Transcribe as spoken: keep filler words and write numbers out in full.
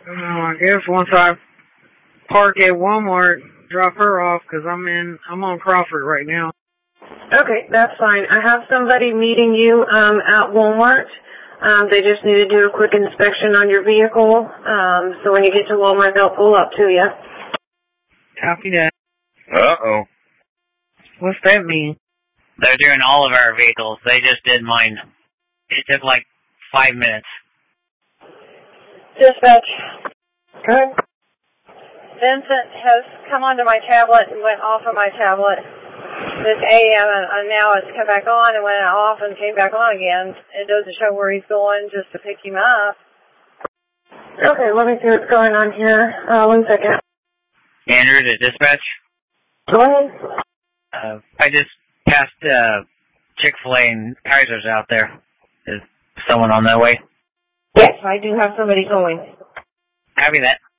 Uh, I guess once I park at Walmart, drop her off, because I'm in, I'm on Crawford right now. Okay, that's fine. I have somebody meeting you um, at Walmart. Um, they just need to do a quick inspection on your vehicle. Um, so when you get to Walmart, they'll pull up to you. Copy that. Uh-oh. What's that mean? They're doing all of our vehicles. They just did mine. It took like five minutes. Dispatch. Okay. Vincent has come onto my tablet and went off of my tablet this A M, and, and now it's come back on and went off and came back on again. It doesn't show where he's going just to pick him up. Okay, let me see what's going on here. Uh, one second. Andrew, to dispatch? Go ahead. Uh, I just passed uh, Chick-fil-A and Kaiser's out there. Is someone on their way? Yes, I do have somebody going. Copy that.